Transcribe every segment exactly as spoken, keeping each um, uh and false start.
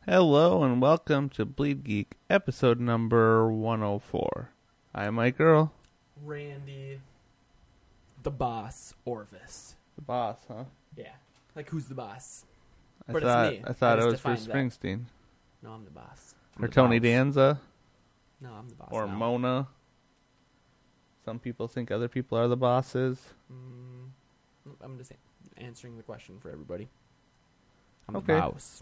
Hello and welcome to Bleed Geek, episode number one oh four. I'm Mike Earl. Randy, the boss, Orvis. The boss, huh? Yeah. Like, who's the boss? I But thought, it's me. I thought I it just was Bruce defined that. Springsteen. No, I'm the boss. I'm Or the Tony boss. Danza. No, I'm the boss. Or now. Mona. Some people think other people are the bosses. Mm, I'm just answering the question for everybody. I'm Okay. the boss.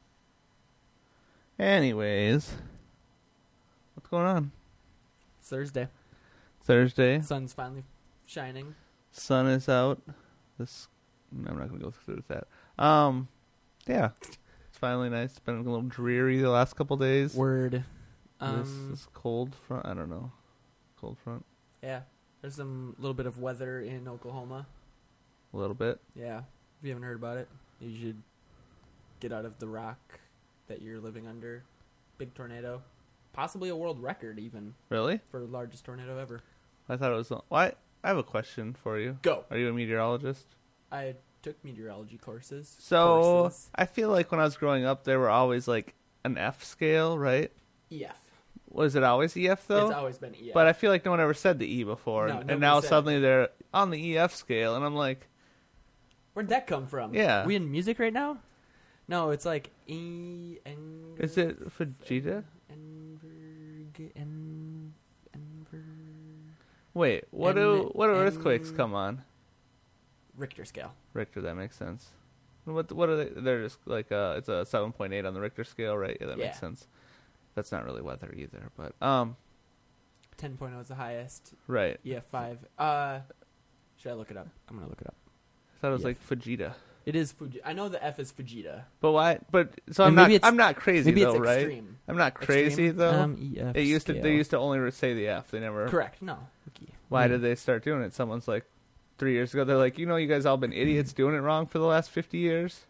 Anyways. What's going on? It's Thursday. Thursday. Sun's finally shining. Sun is out. This I'm not going to go through with that. Um, yeah. It's finally nice. It's been a little dreary the last couple days. Word. Um, this, this cold front. I don't know. Cold front. Yeah. There's some little bit of weather in Oklahoma. A little bit. Yeah. If you haven't heard about it, you should get out of the rock that you're living under. Big tornado. Possibly a world record, even, Really? for the largest tornado ever. I thought it was. Why? I have a question for you. Go. Are you a meteorologist? I took meteorology courses. So Courses. I feel like when I was growing up, there were always like an F scale, right? E F. Was it always E F though? It's always been E F. But I feel like no one ever said the E before, No, and nobody now said suddenly it. they're on the E F scale, and I'm like, Where'd that come from? Yeah. We in music right now? No, it's like E. En- is it Fujita? Enverg. En. Enver. Wait, what En- do what do earthquakes en- come on? Richter scale. Richter, that makes sense. What what are they? They're just like uh, it's a seven point eight on the Richter scale, right? Yeah, that Yeah. makes sense. That's not really weather either, but um, ten point oh is the highest. right. E F five. Uh, should I look it up? I'm gonna look it up. I thought it was Yeah. like Fujita. It is Fuji. I know the F is Fujita. But why? But so And I'm not. maybe it's- I'm not crazy Maybe though, it's right? extreme. I'm not crazy Extreme? though. Um, E F It used to. scale. They used to only say the F. They never. Correct. No. Okay. Why Mm. did they start doing it? Someone's like, three years ago, they're like, you know, you guys all been idiots doing it wrong for the last fifty years.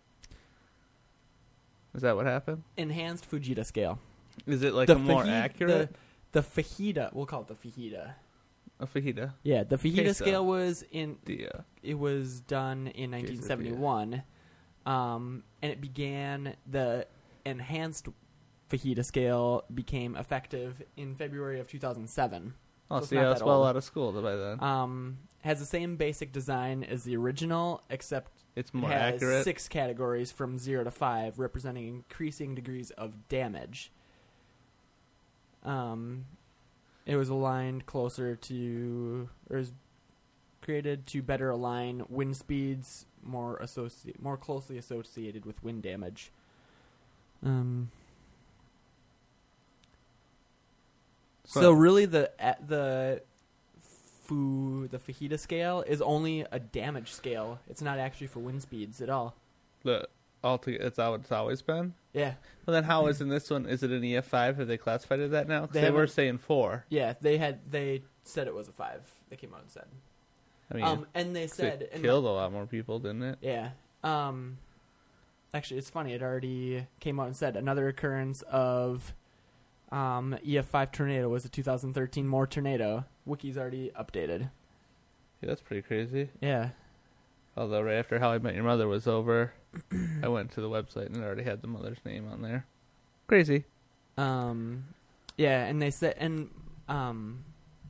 Is that what happened? Enhanced Fujita scale? Is it like The a more faji- accurate? The, the fajita. We'll call it the fajita. A fajita. Yeah, the fajita Queso. scale was in. The uh, It was done in nineteen seventy-one, um, and it began the enhanced fajita scale became effective in February of two thousand seven. oh, So it's see, not I was that well old. out of school by then. Um, has the same basic design as the original, except It's more has accurate. six categories from zero to five, representing increasing degrees of damage. Um, it was aligned closer to, or is created to better align wind speeds more associ- more closely associated with wind damage. Um. So, So- really, the uh, the fu the fajita scale is only a damage scale. It's not actually for wind speeds at all. The altogether, it's how it's always been. Yeah, Well, then how is in this one? Is it an E F five? Have they classified it that now? 'Cause They they, were haven't- saying four. yeah. They had they said it was a five. They came out and said. I mean, Um, and they 'cause said it and killed a lot more people, didn't it? yeah. Um, actually, it's funny. It already came out and said another occurrence of um E F five tornado was a two thousand thirteen more tornado. Wiki's already updated. Yeah, that's pretty crazy. Yeah. Although right after How I Met Your Mother was over, I went to the website and it already had the mother's name on there. Crazy. Um, yeah, and they said, and um,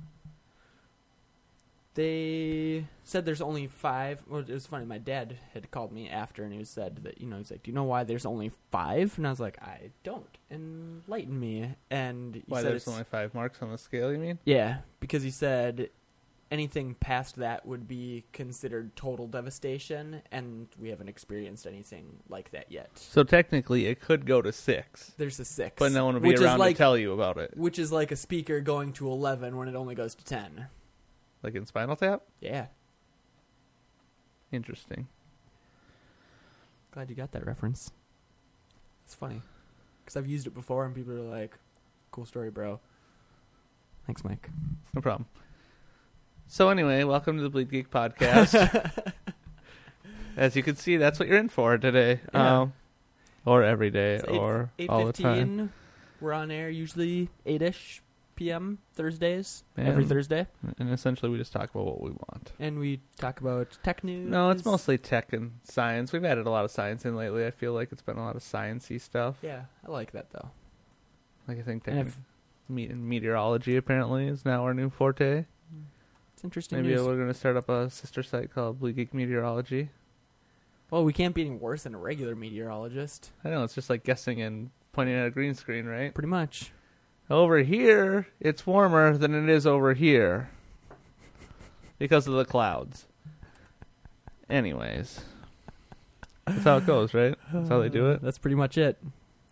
they said there's only five. Well, it was funny. My dad had called me after, and he said that you know he's like, do you know why there's only five? And I was like, I don't. Enlighten me. And he Why said there's it's- only five marks on the scale, you mean? yeah, because he said anything past that would be considered total devastation, and we haven't experienced anything like that yet. So technically it could go to six, There's a six, but no one will be which is around like, to tell you about it. which is like a speaker going to eleven when it only goes to ten. Like in Spinal Tap? Yeah. Interesting. Glad you got that reference. It's funny. Because I've used it before and people are like, cool story, bro. Thanks, Mike. No problem. So anyway, welcome to the Bleed Geek podcast. As you can see, that's what you're in for today. Yeah. Um, or every day, It's eight- or all the time. eight fifteen. We're on air usually eight-ish. p.m. Thursdays, And- every Thursday. And essentially, we just talk about what we want. And we talk about tech news. No, it's mostly tech and science. We've added a lot of science in lately. I feel like it's been a lot of science-y stuff. Yeah, I like that, though. Like, I think And tech- if- me- meteorology, apparently, is now our new forte. It's interesting Maybe news. we're going to start up a sister site called Blue Geek Meteorology. Well, we can't be any worse than a regular meteorologist. I know, it's just like guessing and pointing at a green screen, right? Pretty much. Over here, it's warmer than it is over here. Because of the clouds. Anyways. That's how it goes, right? That's how they do it. That's pretty much it.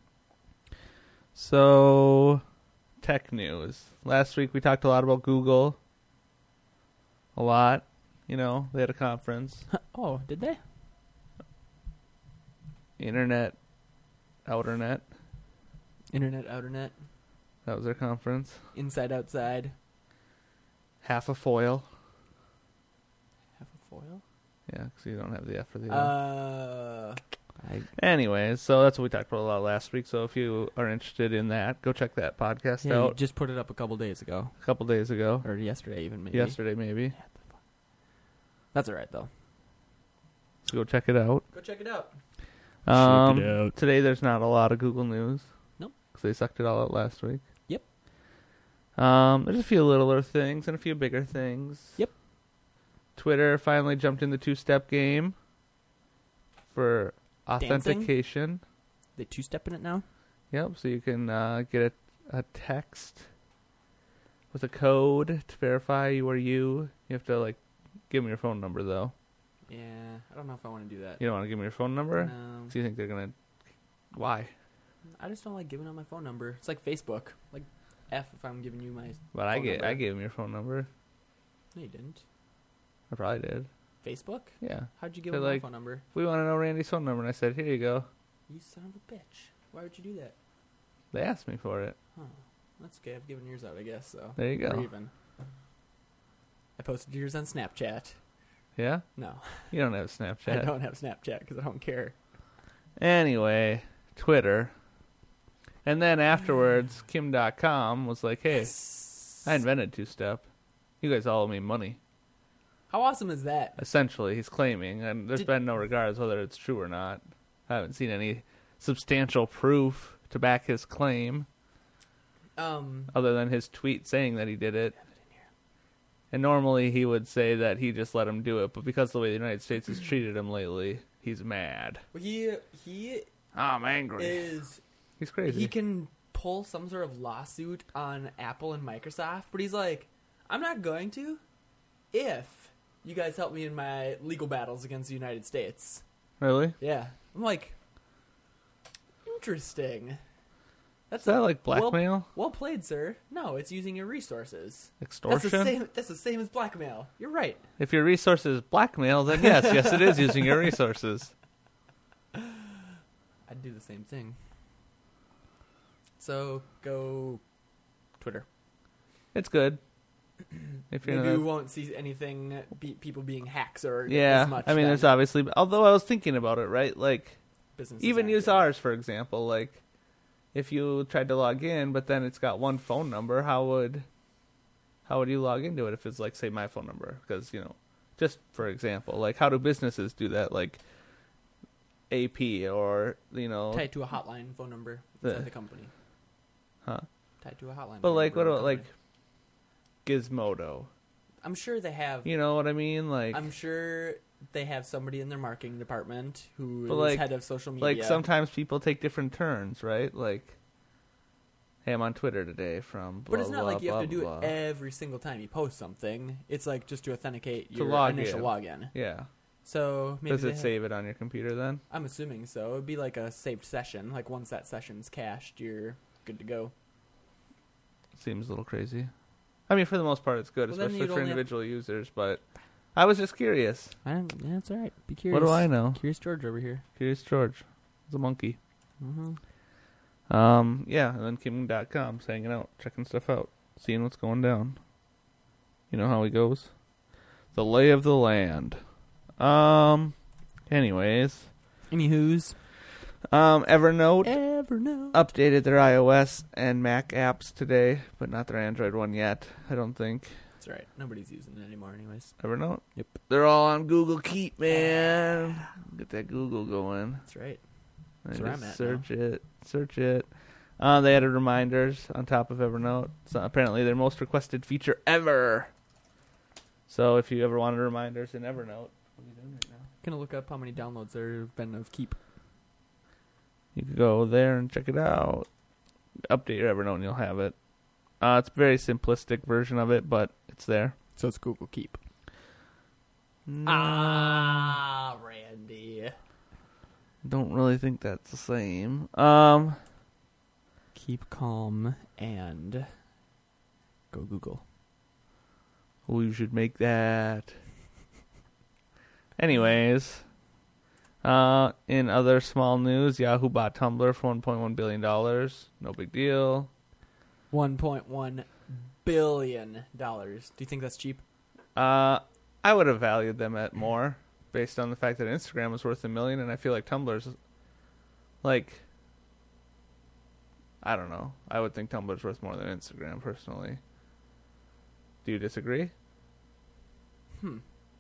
So, tech news. Last week we talked a lot about Google. A lot. You know, they had a conference. Oh, did they? Internet. Outernet. Internet, outernet, That was their conference. inside, outside. Half a foil. Half a foil? Yeah, because you don't have the F for the L. Uh, I, Anyways, so that's what we talked about a lot last week. So if you are interested in that, go check that podcast yeah, you out just put it up a couple days ago. a couple days ago. Or yesterday, even, maybe. Yesterday, maybe. That's all right, though. So go check it out. Go check it out. Um, Check it out. Today there's not a lot of Google news. Nope. Because they sucked it all out last week. Yep. Um, there's a few littler things and a few bigger things. Yep. Twitter finally jumped in the two-step game for Dancing? authentication. They two-stepping it now? Yep, so you can uh, get a, a text with a code to verify you are you. You have to, like, give them your phone number, though. Yeah, I don't know if I want to do that. You don't want to give them your phone number? No. So you think they're going to... Why? I just don't like giving out my phone number. It's like Facebook. Like, F if I'm giving you my... But I Phone gave, number. I gave them your phone number. No, you didn't. I probably did. Facebook? Yeah. How'd you give They're them like- my phone number? We want to know Randy's phone number, and I said, here you go. You son of a bitch. Why would you do that? They asked me for it. Huh. That's okay. I've given yours out, I guess, so... There you go. We're even. I posted yours on Snapchat. Yeah? No, You don't have Snapchat. I don't have Snapchat because I don't care. Anyway, Twitter. And then afterwards, Kim dot com was like, hey, I invented two-step. You guys all owe me money. How awesome is that? Essentially, he's claiming, and there's Did- been no regards whether it's true or not. I haven't seen any substantial proof to back his claim, Um, other than his tweet saying that he did it. And normally he would say that he just let him do it, but because of the way the United States has treated him lately, he's mad. he he I'm angry. is He's crazy. he can pull some sort of lawsuit on Apple and Microsoft, but he's like, I'm not going to if you guys help me in my legal battles against the United States. Really? Yeah, I'm like, interesting. That's Is that like blackmail? Well, well played, sir. No, it's using your resources. Extortion? That's the same. That's the same as blackmail. You're right. If your resources blackmail, then yes, yes, it is using your resources. I'd do the same thing. So go Twitter. It's good. If you're Maybe in we a- won't see anything be, people being hacks or yeah, as much. I mean, then. there's obviously. Although I was thinking about it, right? Like, Businesses even aren't use doing ours for example. Like, if you tried to log in, but then it's got one phone number, how would, how would you log into it if it's like, say, my phone number? Because you know, just for example, like, how do businesses do that? Like, A P or you know, it. Tied to a hotline phone number The- inside the company. huh? Tied to a hotline. But phone like, what number in about the like company. Gizmodo? I'm sure they have. You know what I mean? Like, I'm sure they have somebody in their marketing department who But, is like- head of social media. like sometimes people take different turns, right? Like, hey, I'm on Twitter today from blah, but it's not blah, like you have to blah, do blah. it every single time you post something. It's like just to authenticate To your log initial in. login. Yeah. So maybe Does they it have- save it on your computer then? I'm assuming so. It'd be like a saved session. Like once that session's cached, you're good to go. Seems a little crazy. I mean, for the most part, it's good, Well, then especially you'd for only have- individual users. But I was just curious. I don't, yeah, it's all right. Be curious. What do I know? Curious George over here. Curious George. He's a monkey. Mm-hmm. Um, yeah, and then Kim dot com's hanging out, checking stuff out, seeing what's going down. You know how he goes? The lay of the land. Um, anyways. Anywho's. Um, Evernote Evernote. updated their iOS and Mac apps today, but not their Android one yet, I don't think. That's right. Nobody's using it anymore anyways. Evernote? Yep. They're all on Google Keep, man. Get that Google going. That's right. I That's where just I'm at Search it. Search it. Uh, they added reminders on top of Evernote. So apparently their most requested feature ever. So if you ever wanted reminders in Evernote, what are you doing right now? Gonna look up how many downloads there have been of Keep. You can go there and check it out. Update your Evernote and you'll have it. Uh, it's a very simplistic version of it, but it's there. So it's Google Keep. No, Ah, Randy. don't really think that's the same. Um, Keep calm and go Google. we should make that. Anyways, uh, in other small news, Yahoo bought Tumblr for one point one billion dollars. No big deal. one point one billion dollars. Do you think that's cheap? Uh, I would have valued them at more based on the fact that Instagram was worth a million, and I feel like Tumblr's like, I don't know. I would think Tumblr's worth more than Instagram, personally. Do you disagree? Hmm.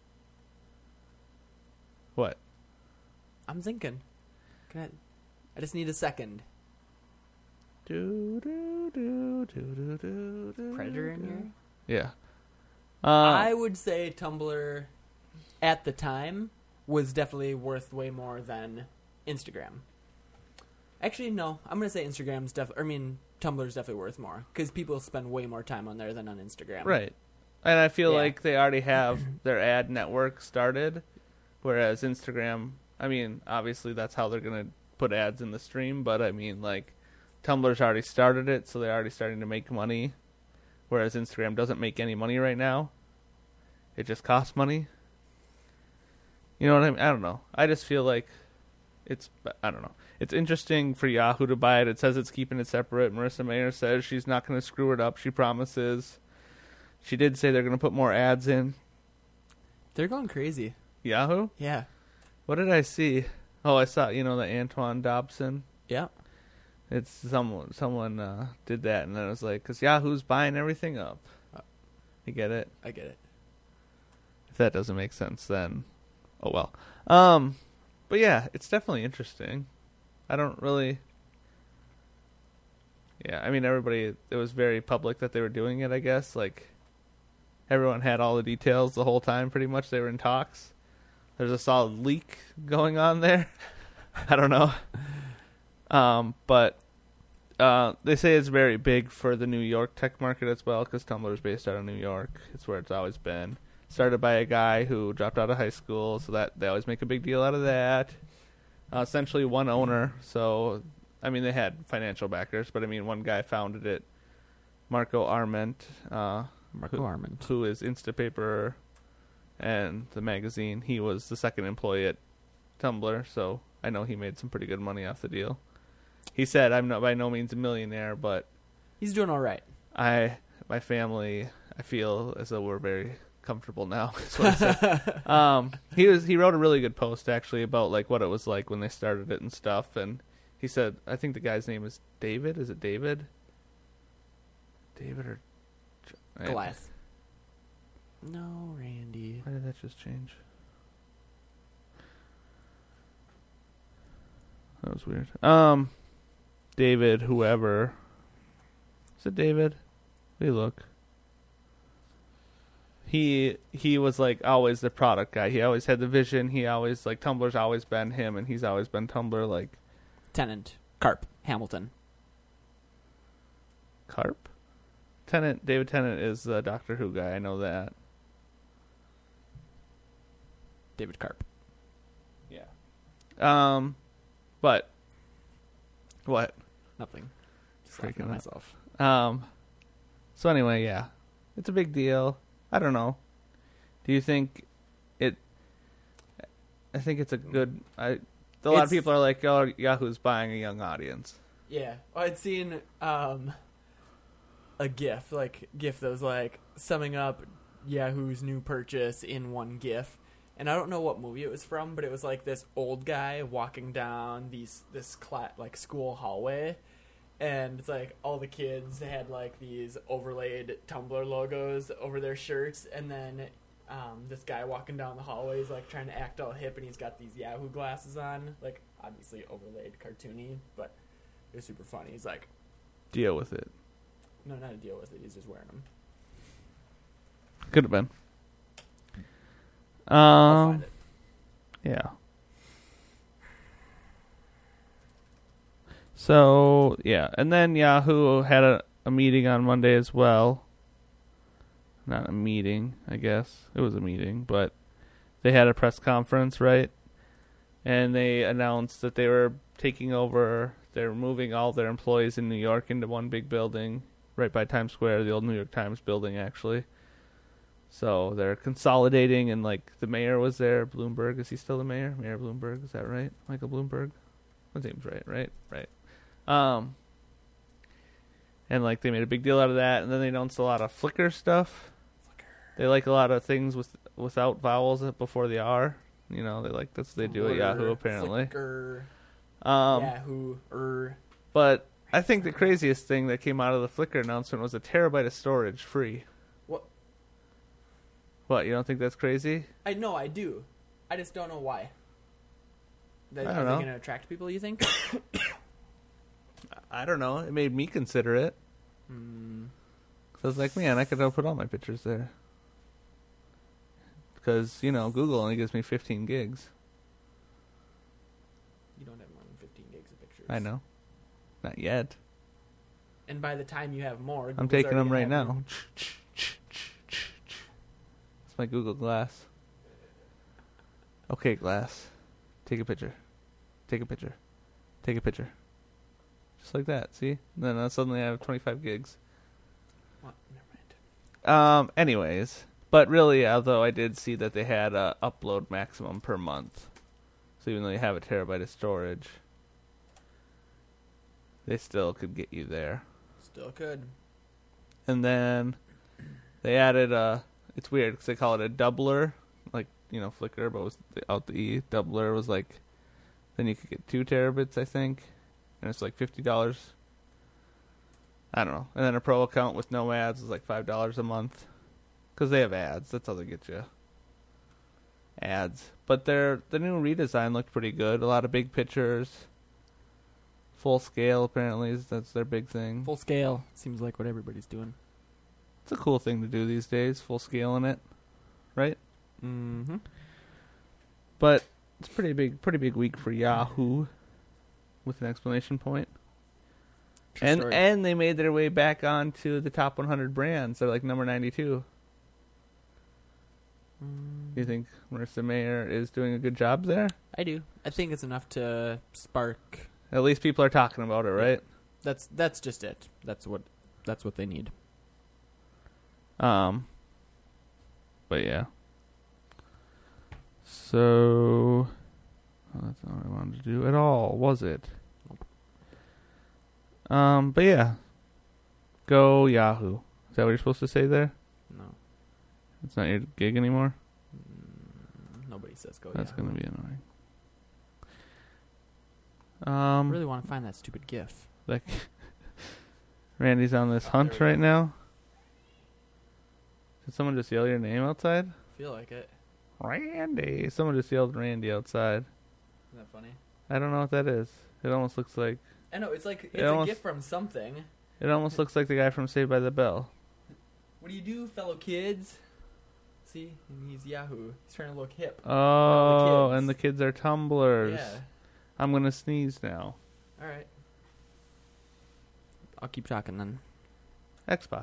What? I'm thinking. Can I, I just need a second. Do, do, do, do, do, do, do, Predator in do. here? Yeah. Uh, I would say Tumblr at the time was definitely worth way more than Instagram. Actually, no. I'm going to say Instagram's definitely, I mean, Tumblr's definitely worth more because people spend way more time on there than on Instagram. Right. And I feel Yeah. like they already have their ad network started, whereas Instagram, I mean, obviously that's how they're going to put ads in the stream, but I mean, like, Tumblr's already started it, so they're already starting to make money, whereas Instagram doesn't make any money right now. It just costs money. You know what I mean? I don't know. I just feel like it's, I don't know. It's interesting for Yahoo to buy it. It says it's keeping it separate. Marissa Mayer says she's not going to screw it up. She promises. She did say they're going to put more ads in. They're going crazy. Yahoo? Yeah. What did I see? Oh, I saw, you know, the Antoine Dobson. Yeah. It's someone, someone uh, did that, and then it was like, because Yahoo's buying everything up. Uh, You get it? I get it. If that doesn't make sense, then oh well. Um, but yeah, it's definitely interesting. I don't really. Yeah, I mean, everybody. It was very public that they were doing it. I guess like everyone had all the details the whole time. Pretty much, they were in talks. There's a solid leak going on there. I don't know. Um, but uh, they say it's very big for the New York tech market as well, because Tumblr is based out of New York. It's where it's always been. Started by a guy who dropped out of high school, so that they always make a big deal out of that. Uh, essentially, one owner. So, I mean, they had financial backers, but I mean, one guy founded it, Marco Arment, uh, Marco who, Arment. who is Instapaper and the magazine. He was the second employee at Tumblr, so I know he made some pretty good money off the deal. He said, "I'm not by no means a millionaire, but He's doing all right. I, my family, I feel as though we're very comfortable now." That's what he said. um, he was he wrote a really good post actually about like what it was like when they started it and stuff, and he said, I think the guy's name is David. Is it David? David or Goliath. No, Randy. Why did that just change? That was weird. Um, David, whoever. Is it David? Let me look. He he was like always the product guy. He always had the vision. He always like Tumblr's always been him, and he's always been Tumblr. Like Tennant. Carp. Hamilton. Carp. Tennant. David Tennant is the Doctor Who guy. I know that. David Carp. Yeah. Um, but what? Nothing. Just Freaking laughing at out. myself. Um. So anyway, yeah, it's a big deal. I don't know. Do you think it? I think it's a good. I. A lot It's- of people are like, "Oh, Yahoo's buying a young audience." Yeah. I'd seen um, a GIF, like GIF that was like summing up Yahoo's new purchase in one GIF, and I don't know what movie it was from, but it was like this old guy walking down these this cla- like school hallway, and it's like all the kids had like these overlaid Tumblr logos over their shirts, and then um, this guy walking down the hallway is like trying to act all hip, and he's got these Yahoo glasses on, like obviously overlaid, cartoony, but it was super funny. He's like, Deal with it. no, not to deal with it. He's just wearing them. Could have been. I'll Um, find it. yeah. So, yeah. And then Yahoo had a, a meeting on Monday as well. Not a meeting, I guess. It was a meeting, but they had a press conference, right? And they announced that they were taking over, they're moving all their employees in New York into one big building right by Times Square, the old New York Times building, actually. So they're consolidating, and like the mayor was there. Bloomberg, is he still the mayor? Mayor Bloomberg, is that right? Michael Bloomberg? His name's right, right, right. Um, and like they made a big deal out of that, and then they announced a lot of Flickr stuff. Flickr. They like a lot of things with without vowels before the R. You know, they like that's what they do at Yahoo apparently. Flickr, Um, Yahoo, er. but I think the craziest thing that came out of the Flickr announcement was a terabyte of storage free. What? What, you don't think that's crazy? I know, I do. I just don't know why. That, I don't are know. they going to attract people, you think? I don't know. It made me consider it. mm. So I was like, man, I could put all my pictures there. Because, you know, Google only gives me fifteen gigs. You don't have more than fifteen gigs of pictures. I know. Not yet. And by the time you have more, I'm Google's taking already them gonna right have now. more. It's my Google Glass. Okay, Glass. Take a picture. Take a picture. Take a picture. Just like that, see? And then uh, suddenly I have twenty-five gigs. What? Never mind. Um. Anyways, but really, although I did see that they had a upload maximum per month, so even though you have a terabyte of storage, they still could get you there. Still could. And then they added a. It's weird because they call it a doubler, like you know Flickr, but was out the e. Doubler was like, then you could get two terabits, I think, and it's like fifty dollars. I don't know. And then a pro account with no ads is like five dollars a month. Because they have ads. That's how they get you. Ads. But their the new redesign looked pretty good. A lot of big pictures. Full scale, apparently. is That's their big thing. Full scale. Seems like what everybody's doing. It's a cool thing to do these days. Full scale in it. Right? Mm-hmm. But it's pretty big pretty big week for Yahoo. With an exclamation point. True and story. and they made their way back onto the top one hundred brands. They're like number ninety-two. Mm, Do you think Marissa Mayer is doing a good job there? I do. I think it's enough to spark. At least people are talking about it, right? That's that's just it. That's what that's what they need. Um. But yeah. So, well, that's not what I wanted to do at all, was it? Um. But yeah. Go Yahoo. Is that what you're supposed to say there? No, It's not your gig anymore. mm, nobody says go. That's Yahoo. gonna be annoying. I Um. really want to find that stupid GIF. Like, Randy's on this Oh, hunt there we right go. now. Did someone just yell your name outside? I feel like it. Randy. Someone just yelled Randy outside. Isn't that funny? I don't know what that is. It almost looks like I know it's like it's It a almost- GIF from something. it almost looks like the guy from Saved by the Bell. What do you do, fellow kids? See, he's Yahoo. He's trying to look hip. Oh, kids. and the kids are tumblers. Yeah. I'm gonna sneeze now. All right. I'll keep talking then. Xbox.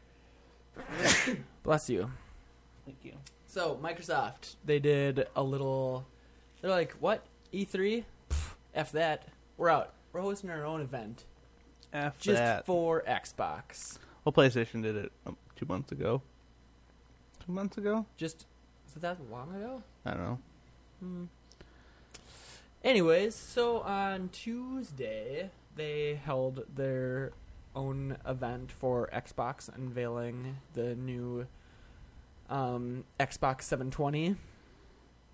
Bless you. Thank you. So Microsoft, they did a little. They're like, what? E three? Pff, F that. We're out. We're hosting our own event F just that. for Xbox. Well, PlayStation did it um, two months ago. Two months ago? Just is it that long ago? I don't know. Hmm. Anyways, so on Tuesday they held their own event for Xbox, unveiling the new um, Xbox seven twenty.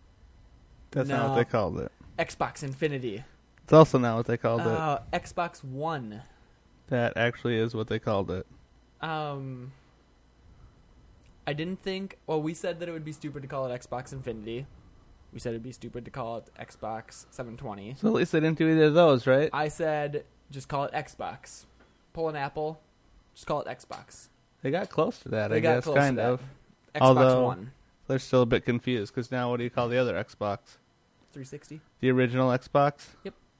That's No. not what they called it. Xbox Infinity. It's also not what they called it. Uh, Xbox One. That actually is what they called it. Um, I didn't think. Well, we said that it would be stupid to call it Xbox Infinity. We said it'd be stupid to call it Xbox seven twenty. So at least they didn't do either of those, right? I said just call it Xbox. Pull an Apple, just call it Xbox. They got close to that, They I got guess, close to kind that. of. Xbox Although- One. They're still a bit confused, because now what do you call the other Xbox? three sixty. The original Xbox?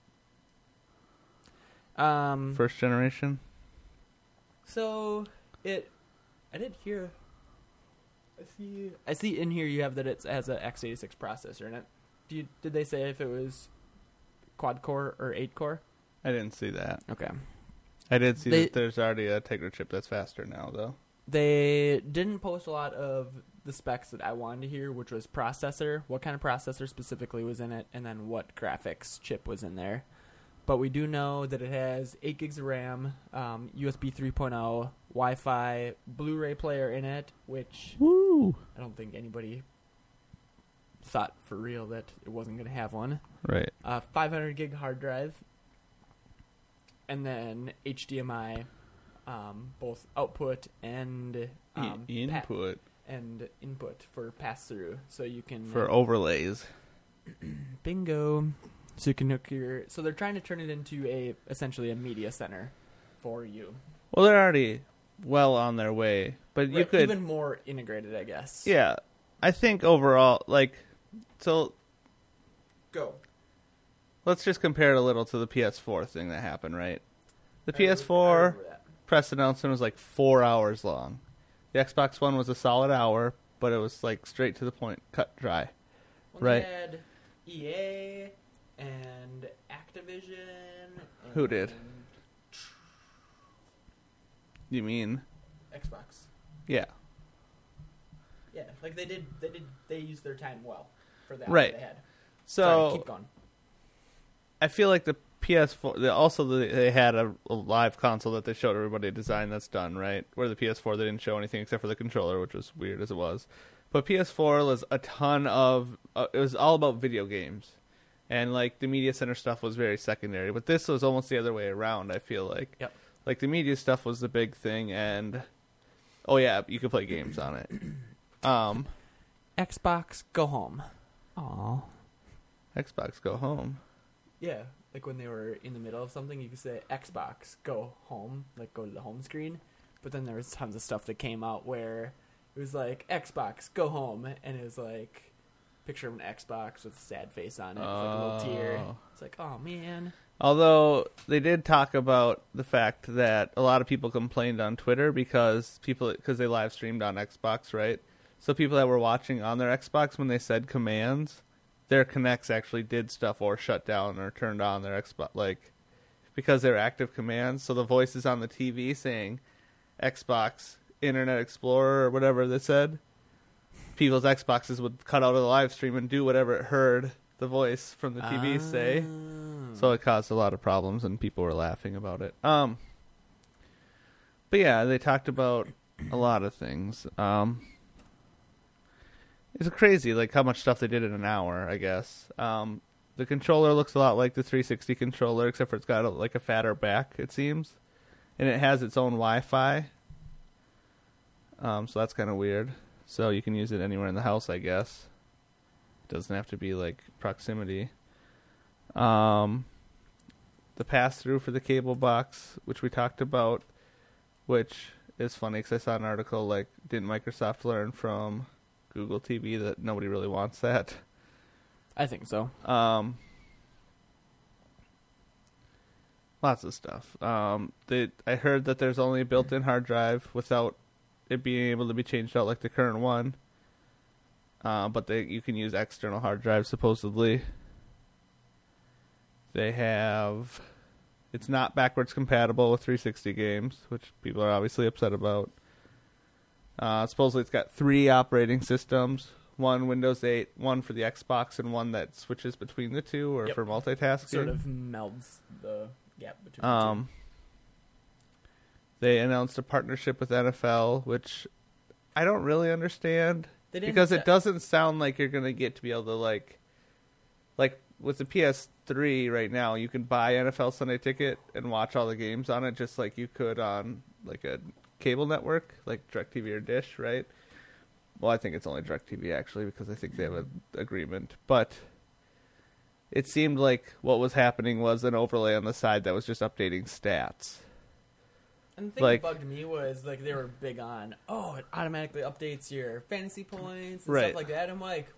Um, First generation? so it, I did hear. I see. I see in here you have that it has a x eighty-six processor in it. Do you, did they say if it was quad core or eight core? I didn't see that. Okay. I did see They- that there's already a Tegra chip that's faster now, though. They didn't post a lot of the specs that I wanted to hear, which was processor, what kind of processor specifically was in it, and then what graphics chip was in there. But we do know that it has eight gigs of RAM, um, U S B three point oh, Wi-Fi, Blu-ray player in it, which Woo! I don't think anybody thought for real that it wasn't going to have one. Right. Uh, five hundred gig hard drive, and then H D M I, um, both output and um, I- pa- input and input for pass through, so you can for overlays. bingo. So you can hook your. So they're trying to turn it into a essentially a media center for you. Well, they're already well on their way, but you Right, could even more integrated, I guess. Yeah, I think overall, like, so Go. let's just compare it a little to the P S four thing that happened, right? The I P S four remember that. press announcement was like four hours long. The Xbox One was a solid hour, but it was like straight to the point, cut dry. Well, Right. They had E A and Activision. Who did? and You mean? Xbox. Yeah. Yeah, like they did. They did. They used their time well for that. Right. They had. So Sorry, keep going. I feel like the P S four, they also the, they had a, a live console that they showed everybody a design that's done, right? Where the P S four, they didn't show anything except for the controller, which was weird as it was. But P S four was a ton of, uh, it was all about video games. And, like, the media center stuff was very secondary. But this was almost the other way around, I feel like. Yep. Like, the media stuff was the big thing, and, oh yeah, you could play games on it. Um, Xbox, go home. Aw. Xbox, go home. Yeah, like when they were in the middle of something, you could say Xbox, go home, like go to the home screen. But then there was tons of stuff that came out where it was like Xbox, go home, and it was like picture of an Xbox with a sad face on it, with like a little tear. Oh. It's like, oh man. Although they did talk about the fact that a lot of people complained on Twitter because people because they live streamed on Xbox, right? So people that were watching on their Xbox, when they said commands, their connects actually did stuff or shut down or turned on their Xbox, like because they're active commands. So the voices on the T V saying Xbox, Internet Explorer, or whatever they said, people's Xboxes would cut out of the live stream and do whatever it heard the voice from the T V say. So it caused a lot of problems, and people were laughing about it. Um, but yeah, they talked about a lot of things. Um, it's crazy, like how much stuff they did in an hour, I guess. Um, the controller looks a lot like the three sixty controller, except for it's got a, like a fatter back, it seems, and it has its own Wi-Fi. Um, so that's kind of weird. So you can use it anywhere in the house, I guess. It doesn't have to be like proximity. Um, the pass-through for the cable box, which we talked about, which is funny because I saw an article like, didn't Microsoft learn from Google T V that nobody really wants that? I think so. Um, lots of stuff. Um, they, I heard that there's only a built-in hard drive without it being able to be changed out like the current one. Uh, but they, you can use external hard drives supposedly. They have, it's not backwards compatible with three sixty games, which people are obviously upset about. Uh, supposedly it's got three operating systems, one Windows eight, one for the Xbox, and one that switches between the two or Yep. for multitasking. Sort of melds the gap between the Um, they announced a partnership with N F L, which I don't really understand two. They didn't because sa- it doesn't sound like you're going to get to be able to like like with the P S three right now, you can buy N F L Sunday Ticket and watch all the games on it, just like you could on like a cable network, like DirecTV or Dish, right? Well, I think it's only DirecTV actually, because I think they have an agreement. But it seemed like what was happening was an overlay on the side that was just updating stats. And the thing Like- that bugged me was like they were big on, oh, it automatically updates your fantasy points and Right. stuff like that. I'm like,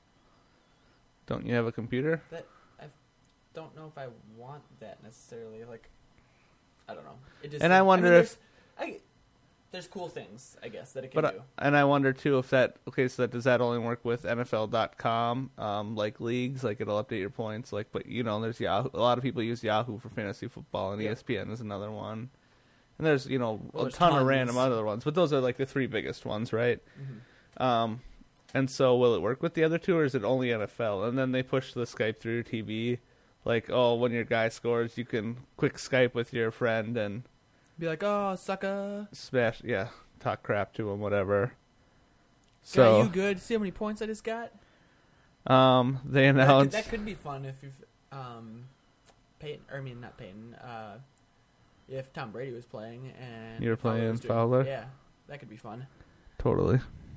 Don't you have a computer? that I don't know if I want that necessarily. Like, I don't know. It just And I wonder mean, if- there's, I, there's cool things I guess that it can But do. I, and I wonder too if that okay, so that does that only work with N F L dot com, um, like leagues, like it'll update your points, like but you know, there's Yahoo. A lot of people use Yahoo for fantasy football, and Yeah. E S P N is another one. And there's you know Well, a there's ton tons. of random other ones, but those are like the three biggest ones, right? Mm-hmm. Um, and so will it work with the other two, or is it only N F L? And then they push the Skype through your T V, like oh, when your guy scores, you can quick Skype with your friend and Be like, oh, sucker. smash, yeah, talk crap to him, whatever. So, So you good? See how many points I just got? um, they That could, announced. that could be fun if you've, um, Peyton, or I mean, not Peyton, uh, if Tom Brady was playing and You were Fowler playing was doing- Fowler? Yeah, that could be fun. Totally.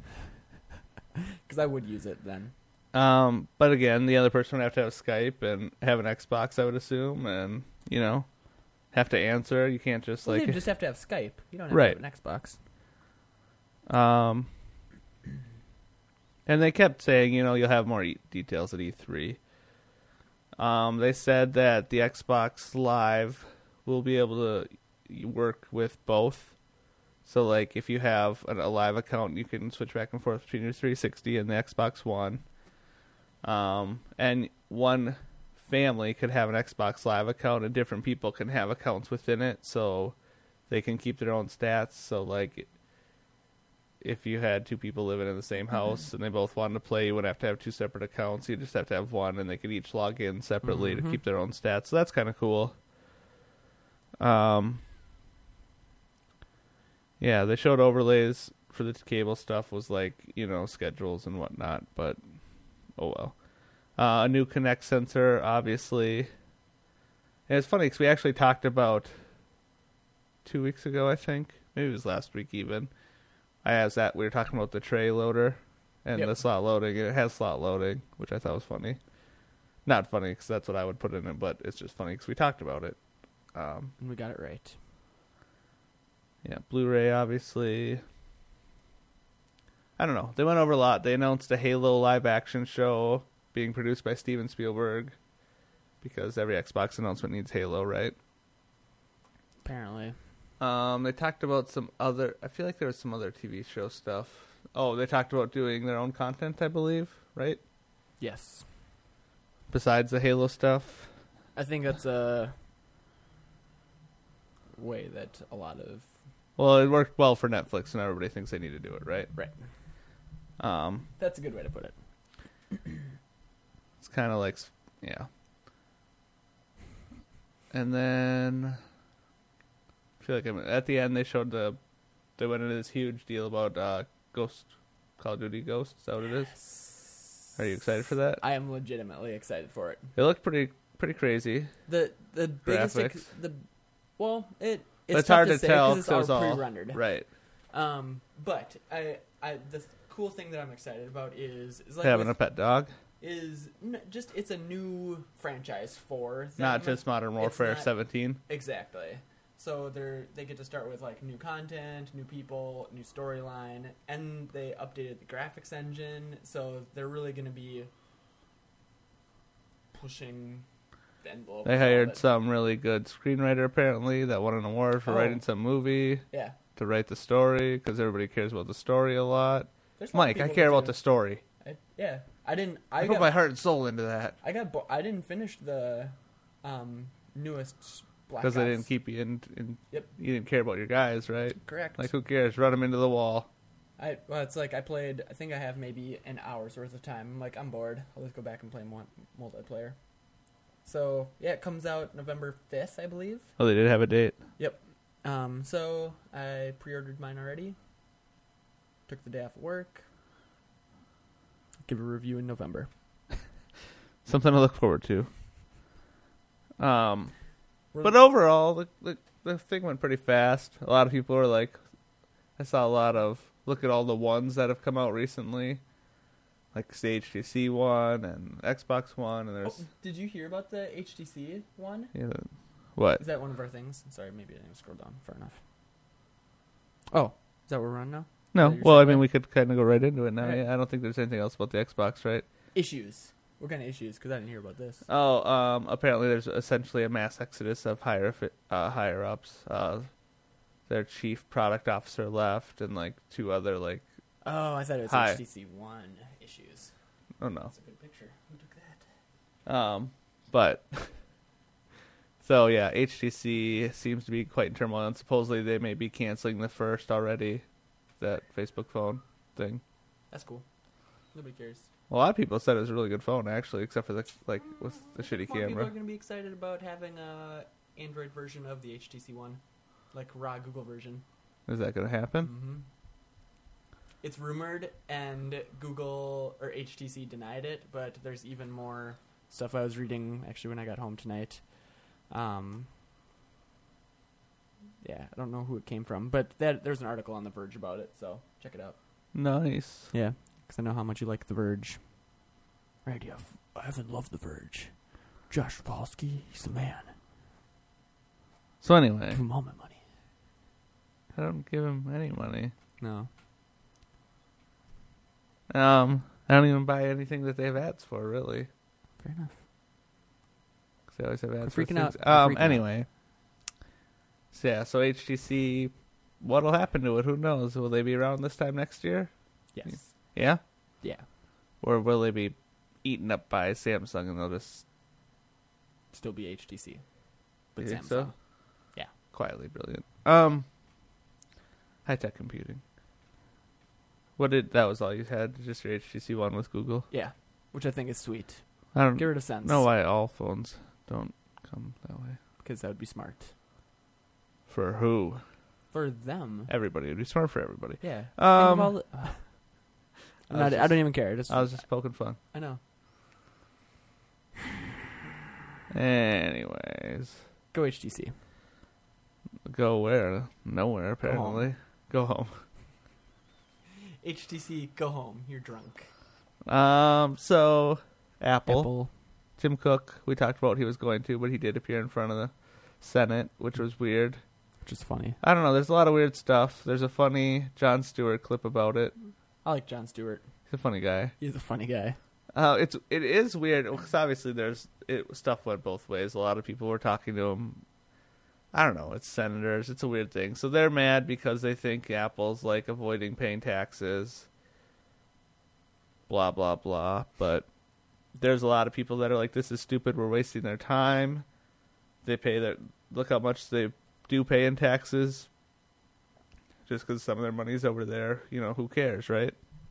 Because I would use it then. Um, but again, the other person would have to have Skype and have an Xbox, I would assume, and you know, have to answer. You can't just Well, like you just have to have Skype. You don't have Right. to have an Xbox. um. And they kept saying, you know, you'll have more e- details at E three. Um, they said that the Xbox Live will be able to work with both. So, like, if you have an, a live account, you can switch back and forth between your three sixty and the Xbox One. Um, and one family could have an Xbox Live account, and different people can have accounts within it, so they can keep their own stats. So, like, if you had two people living in the same house and they both wanted to play, you wouldn't have to have two separate accounts. You just have to have one, and they could each log in separately Mhm. to keep their own stats. So that's kind of cool. Um, yeah, they showed overlays for the cable stuff, was like, you know, schedules and whatnot, but oh well. Uh, a new Kinect sensor, obviously. And it's funny because we actually talked about two weeks ago, I think. Maybe it was last week even. I asked that we were talking about the tray loader and Yep. the slot loading. And it has slot loading, which I thought was funny. Not funny because that's what I would put in it, but it's just funny because we talked about it. Um, And we got it right. yeah, Blu-ray, obviously. I don't know. They went over a lot. They announced a Halo live-action show being produced by Steven Spielberg because every Xbox announcement needs Halo, right? Apparently. Um, they talked about some other... I feel like there was some other T V show stuff. Oh, they talked about doing their own content, I believe, right? Yes. Besides the Halo stuff. I think that's a way that a lot of... Well, it worked well for Netflix, and everybody thinks they need to do it, right? Right. Um, That's a good way to put it. it's kind of like... Yeah. And then... I feel like I'm, at the end they showed the... They went into this huge deal about uh, Ghost... Call of Duty Ghost. Is that what it is? Are you excited for that? I am legitimately excited for it. It looked pretty pretty crazy. The the biggest Graphics. ex- the well it It's, it's tough hard to, say tell 'cause it's because it was all all pre-rendered. right. Um, but I I the cool thing that I'm excited about is is like Having with- a pet dog, is n- just it's a new franchise for not them. just Modern It's Warfare not- seventeen. Exactly. So they're they get to start with like new content, new people, new storyline, and they updated the graphics engine. So they're really going to be pushing the envelope. They with all hired of it. some really good screenwriter apparently that won an award for Oh. writing some movie Yeah. to write the story because everybody cares about the story a lot. There's a lot of Mike, I people care that about do. the story. I, yeah. I didn't. I, I, put got. my heart and soul into that I got. Bo- I didn't finish the um, newest Black because Ops. they didn't keep you in, in. Yep. You didn't care about your guys, right? Correct. Like who cares? Run them into the wall. I well, it's like I played. I think I have maybe an hour's worth of time. I'm like, I'm bored. I'll just go back and play more multiplayer. So yeah, it comes out November fifth, I believe. Oh, they did have a date. Yep. Um. So I pre-ordered mine already. Took the day off of work. Give a review in November. something to look forward to. Um, We're- but overall, the, the the thing went pretty fast. A lot of people were like, I saw a lot of look at all the ones that have come out recently, like the H T C One and Xbox One, and there's Oh, did you hear about the H T C one? yeah, what? Is that one of our things? Sorry, maybe I didn't scroll down far enough. Oh, is that where we're on now? No, that your well, I segue? mean, we could kind of go right into it now. Alright. Yeah, I don't think there's anything else about the Xbox, right? Issues. What kind of issues? Because I didn't hear about this. Oh, um, apparently there's essentially a mass exodus of higher fi- uh, higher ups. Uh, their chief product officer left, and like two other like Oh, I thought it was Hi. H T C one issues. oh no, That's a good picture. Who took that? um, but so yeah, H T C seems to be quite in turmoil, and supposedly they may be canceling the first already, that Facebook phone thing. That's cool. Nobody cares. A lot of people said it was a really good phone, actually, except for the like with the shitty More people camera. are going to be excited about having a Android version of the H T C one, like raw Google version. Is that going to happen? Mm-hmm. It's rumored, and Google or H T C denied it, but there's even more stuff I was reading actually when I got home tonight. Um, yeah, I don't know who it came from, but that, there's an article on The Verge about it, so check it out. Nice. Yeah, because I know how much you like The Verge. Right, yeah, I haven't loved The Verge. Josh Falsky, he's the man. So anyway, Give him all my money. I don't give him any money. No. Um, I don't even buy anything that they have ads for, really. Fair enough. 'Cause they always have ads We're for freaking out. things. We're Um, freaking out. anyway. So yeah, so H T C, what'll happen to it? Who knows? Will they be around this time next year? Yes. Yeah? Yeah. Or will they be eaten up by Samsung and they'll just Still be H T C. But You think Samsung. so? Yeah. quietly brilliant? Um, high-tech computing. What did, that was all you had? Just your H T C One with Google? Yeah. Which I think is sweet. I don't Get rid of Sense. know why all phones don't come that way. Because that would be smart. For who? For them. Everybody. It would be smart for everybody. Yeah. Think Um, of all the- I'm I not, was I just- don't even care. Just, I was just poking fun. I know. Anyways, Go H T C. go where? Nowhere, apparently. Go home. H T C, go home. You're drunk. Um, so, Apple, Apple. Tim Cook, we talked about what he was going to, but he did appear in front of the Senate, which was weird. Which is funny. I don't know, there's a lot of weird stuff. There's a funny Jon Stewart clip about it. I like Jon Stewart. He's a funny guy. He's a funny guy. Uh, it's it is weird because obviously there's it stuff went both ways. A lot of people were talking to him. I don't know. It's senators. It's a weird thing. So they're mad because they think Apple's like avoiding paying taxes. Blah blah blah. But there's a lot of people that are like, "This is stupid. We're wasting their time." They pay their look how much they do pay in taxes. Just because some of their money's over there, you know, who cares, right?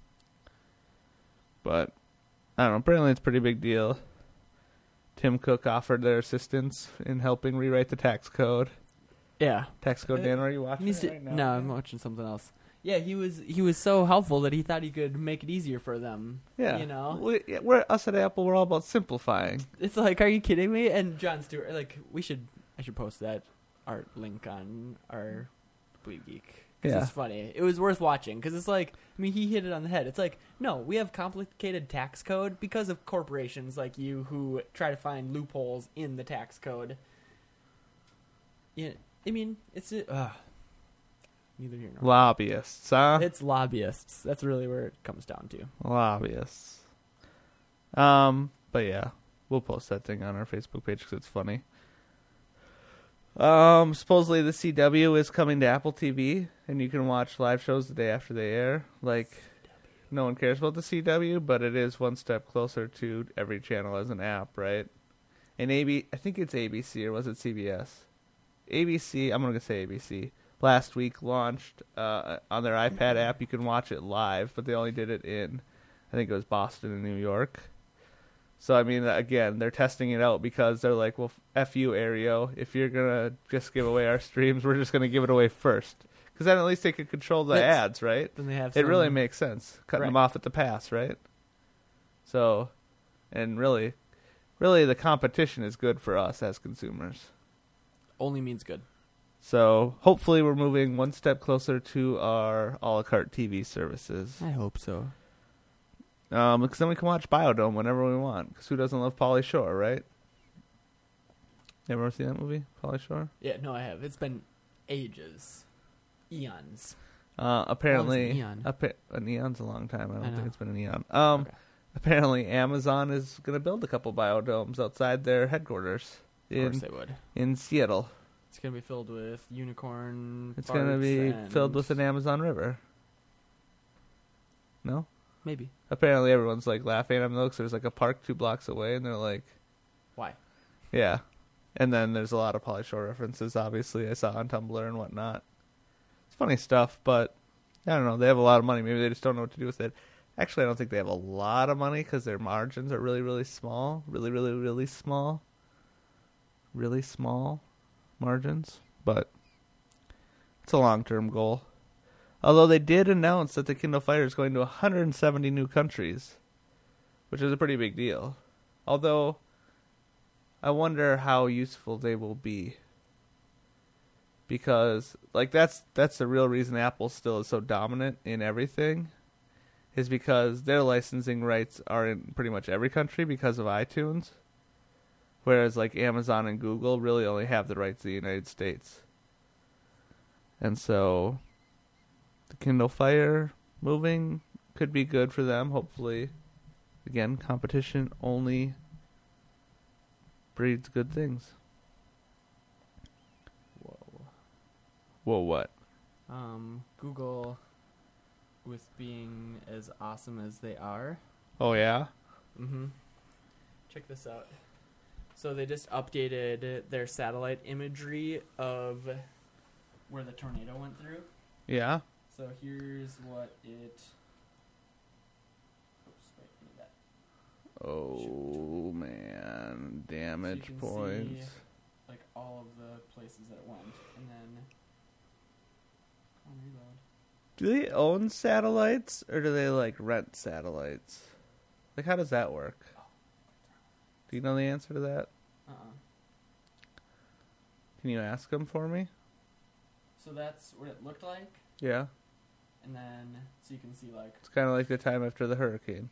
But I don't know. Apparently, it's a pretty big deal. Tim Cook offered their assistance in helping rewrite the tax code. Yeah. Tax code, Uh, Dan, are you watching Needs it to- right now? no, I'm watching something else. Yeah, he was he was so helpful that he thought he could make it easier for them. Yeah. You know? We, yeah, we're, us at Apple, we're all about simplifying. It's like, are you kidding me? And Jon Stewart, like, we should, I should post that art link on our Bleed Geek. 'Cause Yeah. It's funny. It was worth watching because it's like, I mean, he hit it on the head. It's like, no, we have complicated tax code because of corporations like you who try to find loopholes in the tax code. Yeah, I mean, it's a, uh, neither here nor there. Lobbyists, huh? It's lobbyists. That's really where it comes down to. Lobbyists. Um, but yeah, we'll post that thing on our Facebook page because it's funny. Um, supposedly the C W is coming to Apple T V, and you can watch live shows the day after they air. Like, no one cares about the C W, but it is one step closer to every channel as an app, right? And A B, I think it's A B C, or was it C B S? A B C, I'm going to say A B C. Last week launched uh, on their iPad app. You can watch it live, but they only did it in, I think it was Boston and New York. So, I mean, again, they're testing it out because they're like, well, F you, Aereo. If you're going to just give away our streams, we're just going to give it away first. Because then at least they could control the That's- ads, right? Then they have It really some- makes sense, cutting them Right. off at the pass, right? So, and really, really the competition is good for us as consumers. Only means good. So hopefully we're moving one step closer to our a la carte T V services. I hope so. Um, because then we can watch Biodome whenever we want. Because who doesn't love Pauly Shore, right? You ever see that movie, Pauly Shore? Yeah, no, I have. It's been ages. Eons. Uh, apparently, an eon? Appa- an eon's a long time. I don't I think know. it's been an eon. Um, Okay. Apparently, Amazon is going to build a couple biodomes outside their headquarters Of in course they would. in Seattle. It's going to be filled with unicorn It's going to farts be and filled with an Amazon River. No? Maybe. Apparently, everyone's like laughing at them though, 'cause there's like a park two blocks away, and they're like, Why? yeah. And then there's a lot of Pauly Shore references, obviously, I saw on Tumblr and whatnot. It's funny stuff, but I don't know. They have a lot of money. Maybe they just don't know what to do with it. Actually, I don't think they have a lot of money because their margins are really, really small. Really, really, really small. Really small margins. But it's a long-term goal. Although they did announce that the Kindle Fire is going to one hundred seventy new countries, which is a pretty big deal. Although, I wonder how useful they will be. Because, like, that's that's the real reason Apple still is so dominant in everything, is because their licensing rights are in pretty much every country because of iTunes. Whereas, like, Amazon and Google really only have the rights to the United States. And so, the Kindle Fire moving could be good for them, hopefully. Again, competition only breeds good things. Whoa. Whoa, what? Um, Google, with being as awesome as they are. Oh, yeah? Mm-hmm. Check this out. So they just updated their satellite imagery of where the tornado went through. Yeah? So here's what it... Oops, wait, I need that. Oh, man. Damage So you can points. see, like, all of the places that it went. And then... Come on, reload. Do they own satellites, or do they, like, rent satellites? Like, how does that work? Do you know the answer to that? Uh-uh. Can you ask them for me? So that's what it looked like. Yeah. And then, so you can see, like... It's kind of like the time after the hurricane.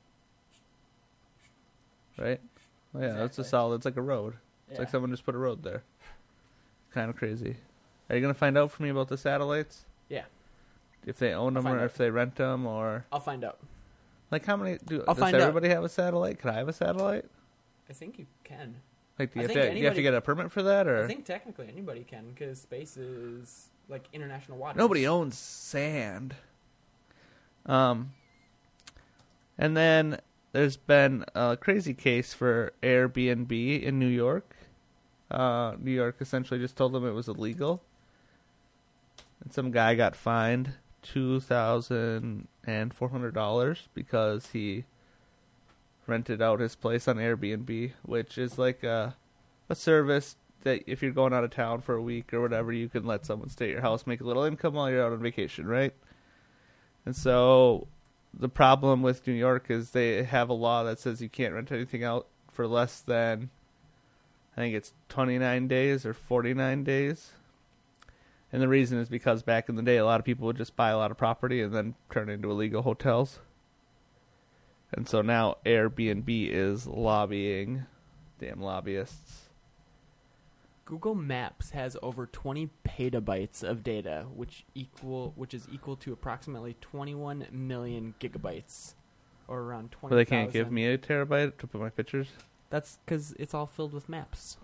Right? Oh, yeah, that's a Exactly. solid. It's like a road. It's like someone just put a road there. Kind of crazy. Are you going to find out for me about the satellites? Yeah. If they own I'll them, find or out. if they rent them, or... I'll find out. Like, how many... Do, I'll does find out. everybody have a satellite? Could I have a satellite? I think you can. Like, do you, I have think to, do you have to anybody- get a permit for that, or... I think technically anybody can, because space is, like, international waters. Nobody owns sand. Um, and then there's been a crazy case for Airbnb in New York. Uh, New York essentially just told them it was illegal. And some guy got fined two thousand four hundred dollars because he rented out his place on Airbnb, which is like a, a service that if you're going out of town for a week or whatever, you can let someone stay at your house, make a little income while you're out on vacation, right? And so the problem with New York is they have a law that says you can't rent anything out for less than, I think it's twenty-nine days or forty-nine days. And the reason is because back in the day, a lot of people would just buy a lot of property and then turn it into illegal hotels. And so now Airbnb is lobbying, damn lobbyists. Google Maps has over twenty petabytes of data, which equal which is equal to approximately twenty-one million gigabytes, or around twenty. But they can't give me a terabyte to put my pictures. That's because it's all filled with maps.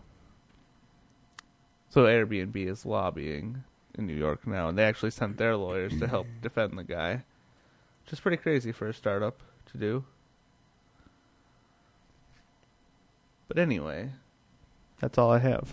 So Airbnb is lobbying in New York now, and they actually sent their lawyers to help defend the guy, which is pretty crazy for a startup to do. But anyway, that's all I have.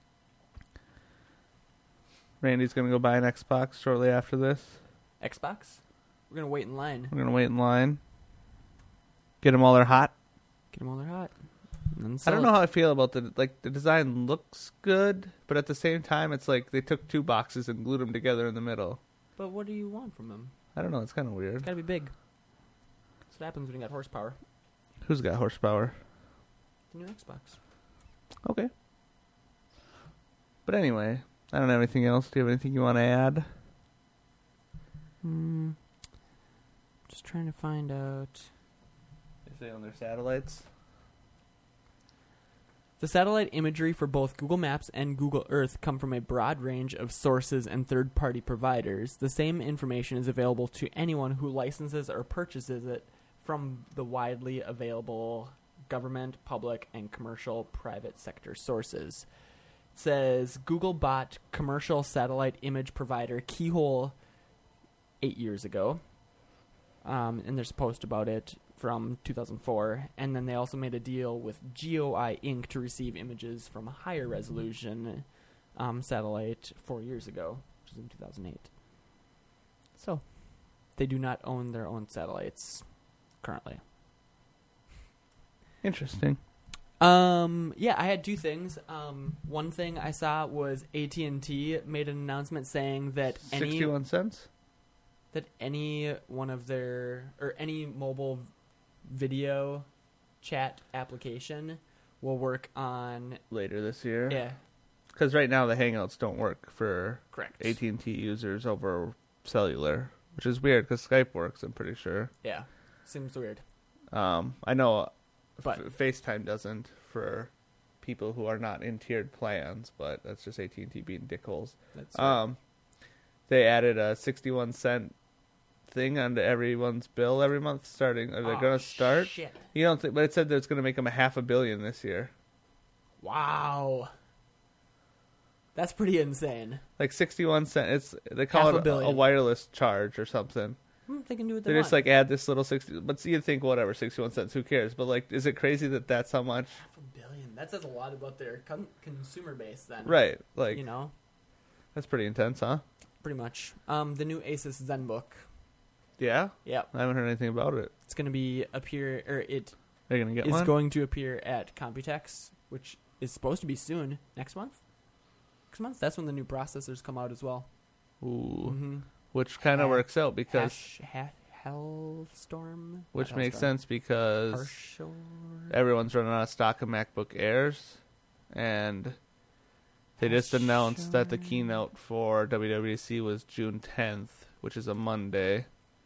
Randy's going to go buy an Xbox shortly after this. Xbox? We're gonna wait in line. We're going to wait in line. Get them while they're hot. Get them while they're hot. and then I sell don't it. know how I feel about the like the design looks good, but at the same time it's like they took two boxes and glued them together in the middle. But what do you want from them? I don't know, it's kind of It's weird. gotta be big. That's what happens when you got horsepower. Who's got horsepower? the new Xbox. Okay. But anyway, I don't have anything else. Do you have anything you want to add? Hmm. Just trying to find out. If they own their satellites. The satellite imagery for both Google Maps and Google Earth come from a broad range of sources and third-party providers. The same information is available to anyone who licenses or purchases it from the widely available government, public, and commercial private sector sources. It says Google bought commercial satellite image provider Keyhole eight years ago, um, and there's a post about it from two thousand four, and then they also made a deal with GeoEye Incorporated to receive images from a higher resolution um, satellite four years ago, which is in two thousand eight. So, they do not own their own satellites currently. Interesting. Um, yeah, I had two things. Um, one thing I saw was A T and T made an announcement saying that any sixty-one cents? that any one of their or any mobile video chat application will work on Later this year? yeah, Because right now the Hangouts don't work for correct. A T and T users over cellular, which is weird because Skype works, I'm pretty sure. Yeah, seems weird. Um, I know But- F- FaceTime doesn't for people who are not in tiered plans, but that's just A T and T being dickholes. That's Um, they added a sixty-one cent thing onto everyone's bill every month starting. Are they Oh, going to start? Shit. You don't think, but it said that it's going to make them a half a billion this year. Wow. That's pretty insane. Like sixty-one cent. It's they call Half a it a, a billion. wireless charge or something. Hmm, they can do what They they just want. like add this little sixty. But you'd think whatever, sixty-one cents. Who cares? But like, is it crazy that that's how much? Half a billion. That says a lot about their con- consumer base then. Right. Like You know, that's pretty intense, huh? pretty much. Um, the new Asus ZenBook. Yeah. Yep. I haven't heard anything about it. It's going to be appear, or it Are you gonna get is one? going to appear at Computex, which is supposed to be soon. Next month? Next month? That's when the new processors come out as well. Ooh. Mm-hmm. Which kind of Ha- works out because Hash, ha- Hellstorm? which Not makes Hellstorm. sense because Harshor? everyone's running out of stock of MacBook Airs, and they just announced that the Sure. keynote for W W D C was June tenth, which is a Monday,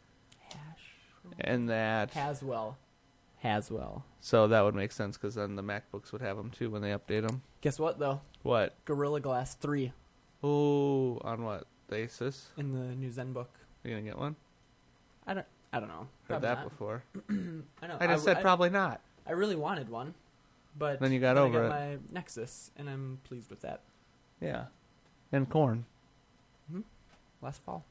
Hash- and that Haswell. Haswell. so that would make sense because then the MacBooks would have them too when they update them. Guess what, though? What? Gorilla Glass three Ooh, on what? The Asus? in the new ZenBook. You gonna get one? I don't. I don't know. Heard Probably that not. before. I know. I just I, said I, probably not. I really wanted one, but Then you got then over I got it. my Nexus, and I'm pleased with that. Yeah, and corn. Last fall.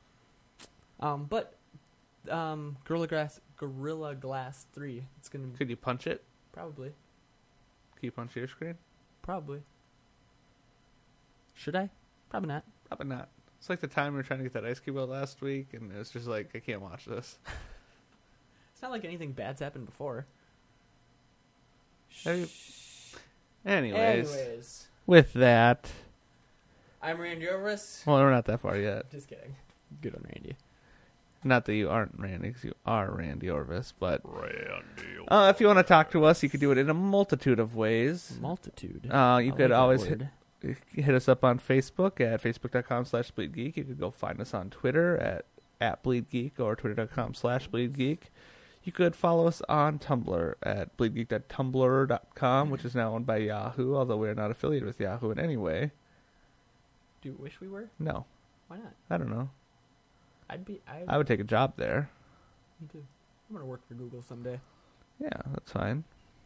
Um, but um, Gorilla Glass, Gorilla Glass three. It's gonna Could you punch it? probably, Can you punch your screen? probably. Should I? Probably not. Probably not. It's like the time we were trying to get that ice cube out last week, and it was just like, I can't watch this. It's not like anything bad's happened before. Have you- Anyways, Anyways, with that, I'm Randy Orvis. well, we're not that far yet. Just kidding. Good on Randy. Not that you aren't Randy, because you are Randy Orvis, but Randy. uh, if you want to talk to us, you could do it in a multitude of ways. Multitude. Uh, you I could like that always hit, word. hit us up on Facebook at facebook.com slash bleedgeek. You could go find us on Twitter at, at bleedgeek or twitter.com slash bleedgeek. You could follow us on Tumblr at bleedgeek dot tumblr dot com, which is now owned by Yahoo, although we're not affiliated with Yahoo in any way. Do you wish we were? No, Why not? I don't know. I'd be. I, I would take a job there. Me too. I'm gonna work for Google someday. Yeah, that's fine.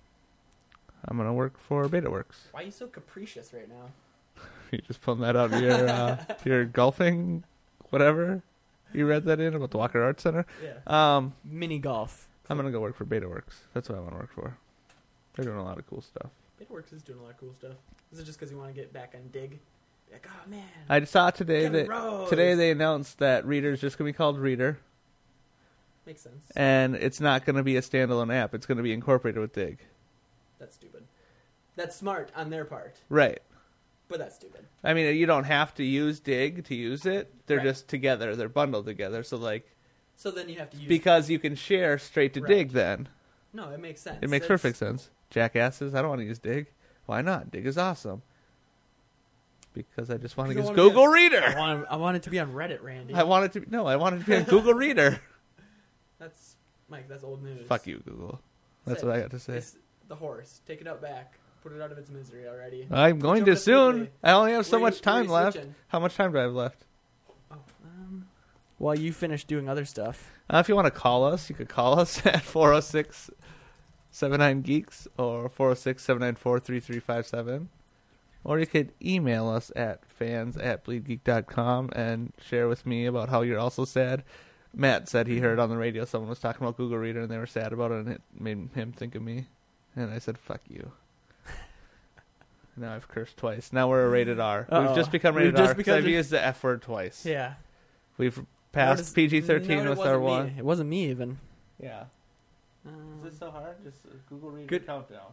I'm going to work for BetaWorks. Why are you so capricious right now? You just pulling that out of your, uh, your golfing, whatever? You read that in about the Walker Arts Center? Yeah. Um, Mini golf. I'm going to go work for BetaWorks. That's what I want to work for. They're doing a lot of cool stuff. BetaWorks is doing a lot of cool stuff. Is it just because you want to get back on Dig? Like, oh man. I saw today Kevin that Rose. today they announced that Reader is just going to be called Reader, Makes sense. and it's not going to be a standalone app. It's going to be incorporated with Dig. That's stupid. That's smart on their part, Right. but that's stupid. I mean, you don't have to use Dig to use it. They're Right. just together. They're bundled together. So, like, So then you have to use. because you can share straight to Right. Dig then. No, it makes sense. It makes That's- perfect sense. jackasses. I don't want to use Dig. Why not? Dig is awesome. Because I just want to Because use I wanna Google be on- Reader. I want, I want it to be on Reddit, Randy. I want it to be, no, I want it to be on Google Reader. That's Mike. That's old news. Fuck you, Google. That's Say, what I got to say. It's the horse. Take it out back. Put it out of its misery already. I'm going Jump to to soon. Feedly. I only have so Where you- much time where you left. switching? How much time do I have left? Oh, um, while you finish doing other stuff. Uh, if you want to call us, you could call us at four oh six, seven nine geeks or four oh six, seven nine four, three three five seven. Or you could email us at fans at bleedgeek dot com and share with me about how you're also sad. Matt said he heard on the radio someone was talking about Google Reader and they were sad about it and it made him think of me. And I said, fuck you. Now I've cursed twice. Now we're a rated R. Uh-oh. We've just become We've rated just R because become I've the- used the F word twice. Yeah. We've passed P G thirteen with our one. It wasn't me even. Yeah. Um, Is this so hard? Just uh, Google Reader Good- countdown.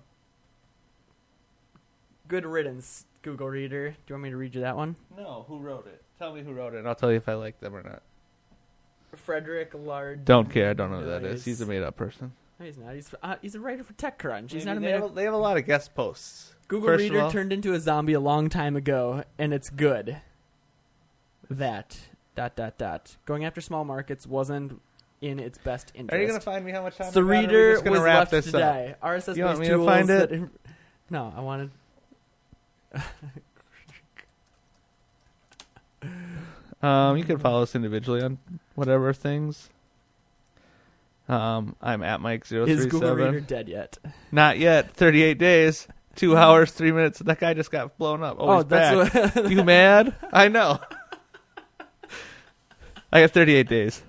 Good riddance, Google Reader. Do you want me to read you that one? No, who wrote it? Tell me who wrote it, and I'll tell you if I like them or not. Frederick Lard. Don't care. I don't know who No, that is. He's a made-up person. No, he's not. He's uh, he's a writer for TechCrunch. He's Maybe not a they, man. have a, they have a lot of guest posts. Google First of Reader all- turned into a zombie a long time ago, and it's good. That dot dot dot. Going after small markets wasn't in its best interest. Are you going to find me how much time the I got, or are we reader just gonna was wrap left this to up? die. R S S You want based me to tools find it? that- no, I wanted. Um, you can follow us individually on whatever things. Um, I'm at Mike zero Is three Google Reader seven. dead yet? Not yet. thirty-eight days. Two hours, three minutes. That guy just got blown up. Oh, he's back. that's what. You mad? I know. I got thirty-eight days.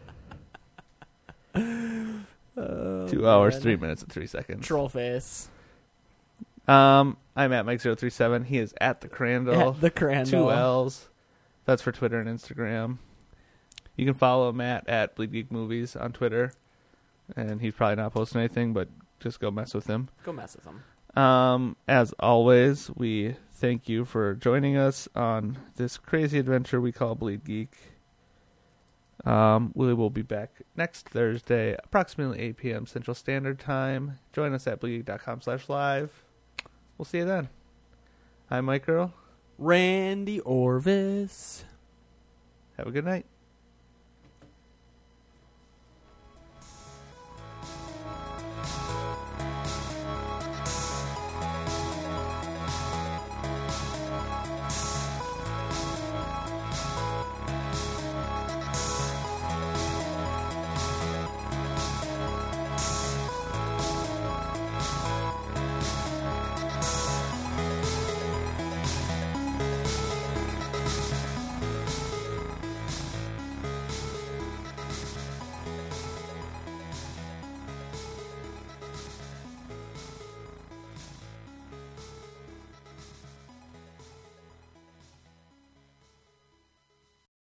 Oh, Two hours, man. three minutes, and three seconds. Troll face. Um, I'm at Mike zero three seven. He is at the Crandall. At the Crandall. Two L's. That's for Twitter and Instagram. You can follow Matt at Bleed Geek Movies on Twitter. And he's probably not posting anything, but just go mess with him. Go mess with them. Um, as always, we thank you for joining us on this crazy adventure we call Bleed Geek. Um, we will be back next Thursday, approximately eight p.m. Central Standard Time. Join us at bleed geek dot com slash live. We'll see you then. I'm Mike Earl. Randy Orvis. Have a good night.